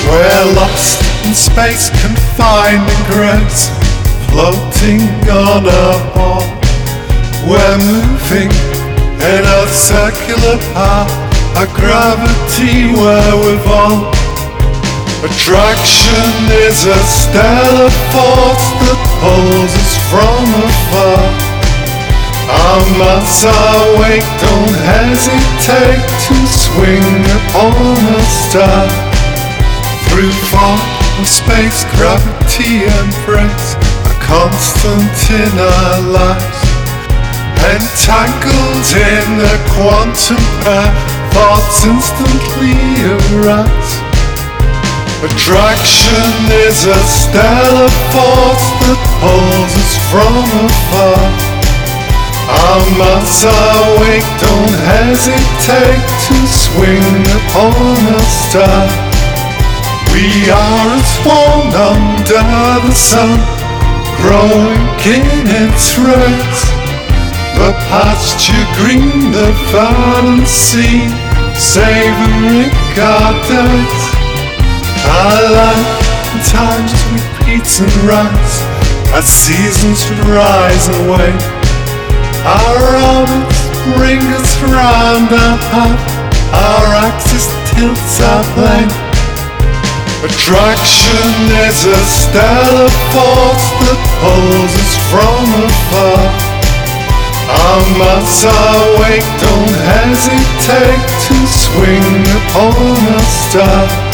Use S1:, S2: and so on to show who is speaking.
S1: We're lost in space, confined in grace, floating on a ball. We're moving in a circular path, a gravity where we've all. Attraction is a stellar force that pulls us from afar. Our minds are awake, don't hesitate to swing upon a star. Through fog of space, gravity embrace, a constant in our lives. Entangled in a quantum path, thoughts instantly arise. Attraction is a stellar force that pulls us from afar. Our minds are awake, don't hesitate to swing upon a star. We are as one under the sun, growing in its rays. The pasture green, the verdant sea, savouring our days. Our life in times repeats and rise, as seasons rise and wane. Our orbits bring us round our path, our axis tilts our plane. Attraction is a stellar force that pulls us from afar. Our minds are awake, don't hesitate to swing upon a star.